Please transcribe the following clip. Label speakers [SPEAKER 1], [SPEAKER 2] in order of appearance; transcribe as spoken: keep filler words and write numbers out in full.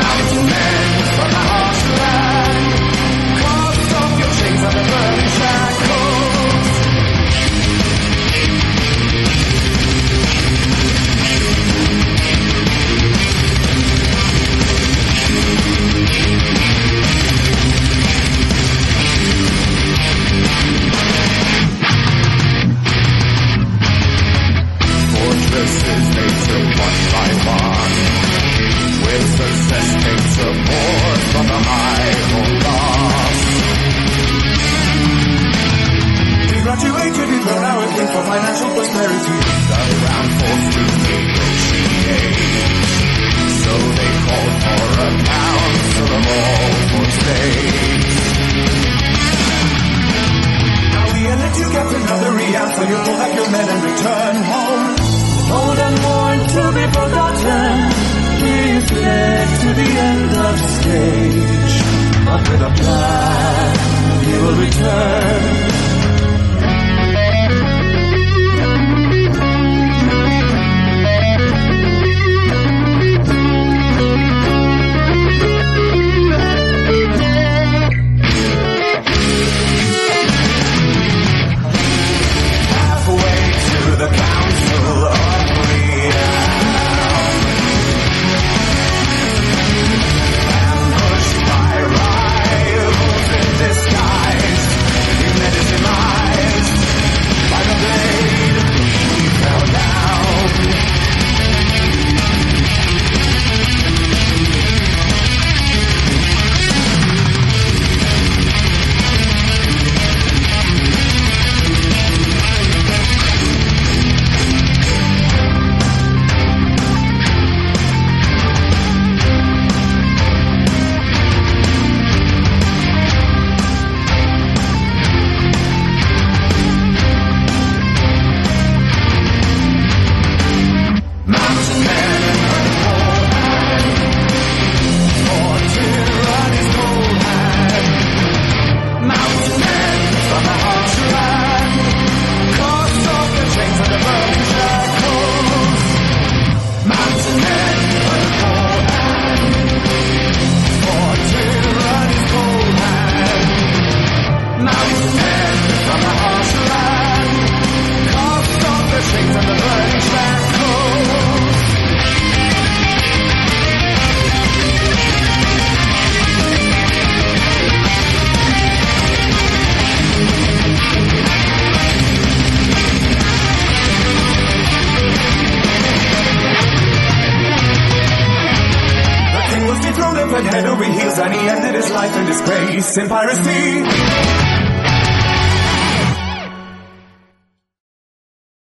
[SPEAKER 1] Mountain men from the harsh land, cast off your chains and the burning shackles. Fortresses they took one by one, with success came support from the high home loss. We graduated in the now and for financial prosperity. The ground forced to negotiate, so they called for a council of all for states. Now we elect you captain of the realm, so you pull back your men and return home. Old and worn to be forgotten, he fled to the end of the stage, but with a plan he will return. The Council of Realm, ambushed by rivals in disguise, he met his demise by the blade, he fell down. Head over heels and he ended his life in disgrace in piracy.